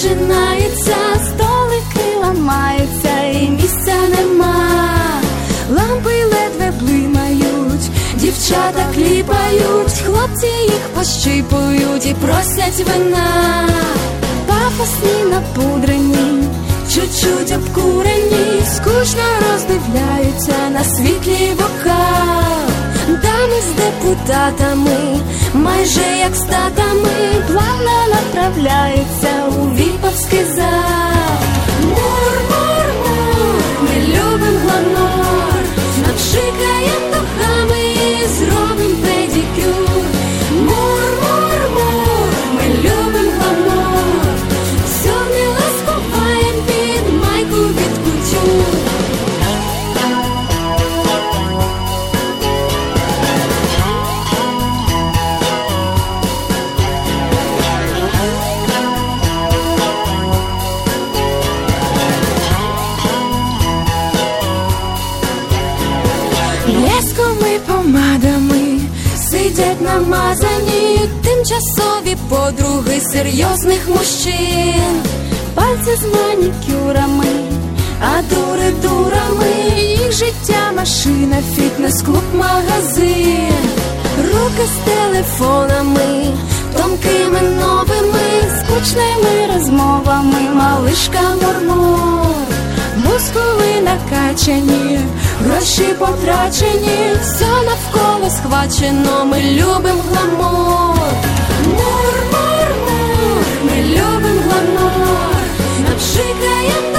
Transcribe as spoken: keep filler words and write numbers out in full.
починається, столики ламаються і місця нема. Лампи ледве блимають, дівчата кліпають, хлопці їх пощипують і просять вина. Пафосні напудрені, чуть-чуть обкурені, скучно роздивляються на світлий вокал. Дами з депутатами, майже як статами, плавно направляються у віповський зал. Мур-мур-мур, ми любим гламур, напшикаєм духами і зробим педикюр. Мур-мур-мур, ми любим гламур, все вміло сховаєм під майку від кутюр. Блесковими помадами сидять намазані тимчасові подруги серйозних мужчин. Пальці з манікюрами, а дури дурами, їх життя машина, фітнес-клуб, магазин. Руки з телефонами, тонкими новими, скучними розмовами, малишка мурмур. Мускули накачані, гроші потрачені, все навколо схвачено, ми любим гламур. Мур-мур-мур, ми любим гламур, напшикаєм